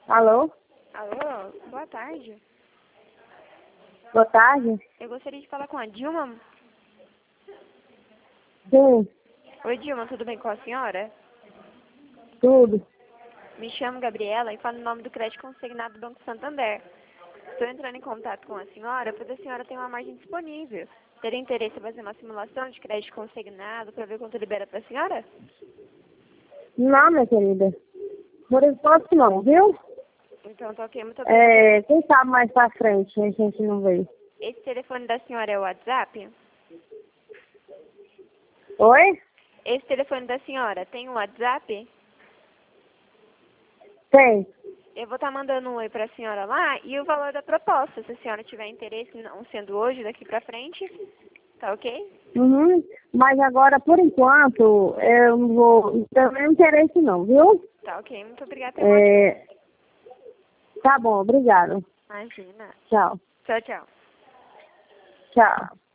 Alô? Alô, boa tarde. Boa tarde? Eu gostaria de falar com a Dilma. Sim, Oi, Dilma, tudo bem com a senhora? tudo. Me chamo Gabriela e falo em nome do Crédito Consignado do Banco Santander. Estou entrando em contato com a senhora, pois a senhora tem uma margem disponível. Teria interesse em fazer uma simulação de crédito consignado para ver quanto libera para a senhora? Não, minha querida. Por enquanto não, viu? Então, tá ok, muito obrigada. Quem sabe mais pra frente a gente não vê. Esse telefone da senhora é o WhatsApp? Oi? Esse telefone da senhora tem o WhatsApp? Tem. Eu vou estar mandando um oi para a senhora lá e o valor da proposta, se a senhora tiver interesse, não sendo hoje, daqui para frente, tá ok? Uhum. Mas agora, por enquanto, eu não vou. Não tenho nenhum interesse não, viu? Tá ok, muito obrigada. Tenha um ótimo dia. Tá bom, obrigada. Imagina. Tchau. Tchau, tchau. Tchau.